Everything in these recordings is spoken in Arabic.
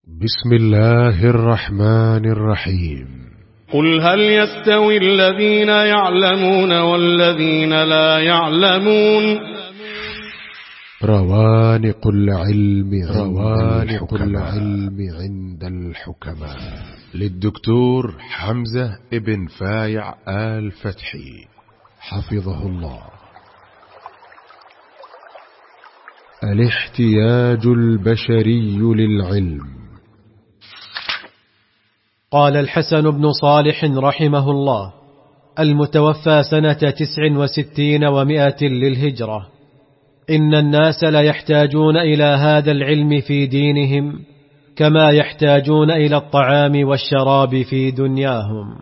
بسم الله الرحمن الرحيم. قل هل يستوي الذين يعلمون والذين لا يعلمون؟ روانق العلم عند الحكماء، للدكتور حمزة ابن فايع آل فتحي حفظه الله. الاحتياج البشري للعلم. قال الحسن بن صالح رحمه الله المتوفى سنة 69 و100 للهجرة: إن الناس لا يحتاجون إلى هذا العلم في دينهم كما يحتاجون إلى الطعام والشراب في دنياهم.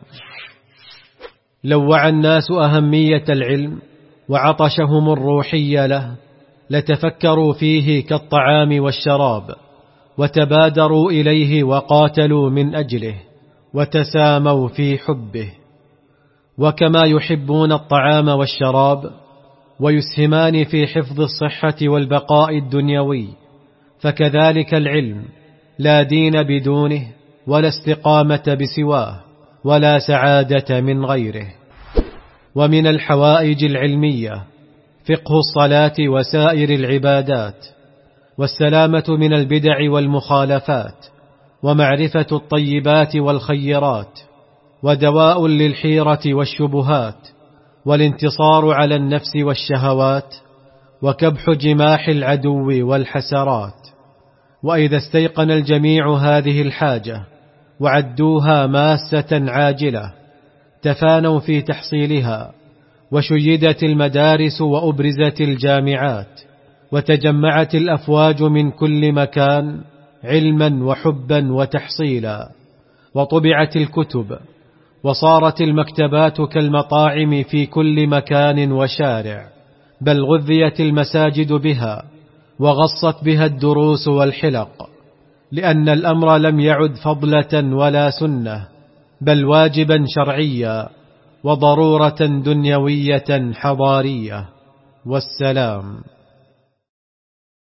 لو وعى الناس أهمية العلم وعطشهم الروحي له لتفكروا فيه كالطعام والشراب، وتبادروا إليه وقاتلوا من أجله، وتساموا في حبه. وكما يحبون الطعام والشراب ويسهمان في حفظ الصحة والبقاء الدنيوي، فكذلك العلم لا دين بدونه، ولا استقامة بسواه، ولا سعادة من غيره. ومن الحوائج العلمية فقه الصلاة وسائر العبادات، والسلامة من البدع والمخالفات، ومعرفة الطيبات والخيرات، ودواء للحيرة والشبهات، والانتصار على النفس والشهوات، وكبح جماح العدو والحسرات. وإذا استيقن الجميع هذه الحاجة وعدوها ماسة عاجلة تفانوا في تحصيلها، وشيدت المدارس وأبرزت الجامعات، وتجمعت الأفواج من كل مكان علما وحبا وتحصيلا، وطبعت الكتب، وصارت المكتبات كالمطاعم في كل مكان وشارع، بل غذيت المساجد بها وغصت بها الدروس والحلق، لأن الأمر لم يعد فضلة ولا سنة، بل واجبا شرعيا وضرورة دنيوية حضارية. والسلام.